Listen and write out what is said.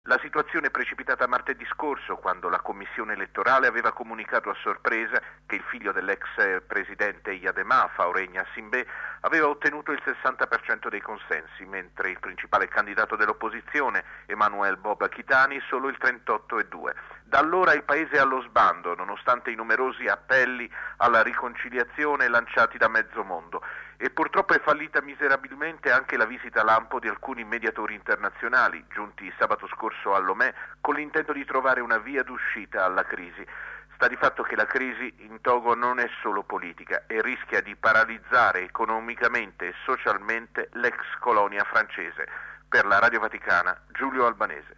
La situazione è precipitata martedì scorso, quando la commissione elettorale aveva comunicato a sorpresa che il figlio dell'ex presidente Yadema, Fauregna Simbé, aveva ottenuto il 60% dei consensi, mentre il principale candidato dell'opposizione, Emmanuel Boba Kitani, solo il 38,2%. Da allora il paese è allo sbando, nonostante i numerosi appelli alla riconciliazione lanciati da mezzo mondo. E purtroppo è fallita miserabilmente anche la visita lampo di alcuni mediatori internazionali, giunti sabato scorso a Lomé con l'intento di trovare una via d'uscita alla crisi. Sta di fatto che la crisi in Togo non è solo politica e rischia di paralizzare economicamente e socialmente l'ex colonia francese. Per la Radio Vaticana, Giulio Albanese.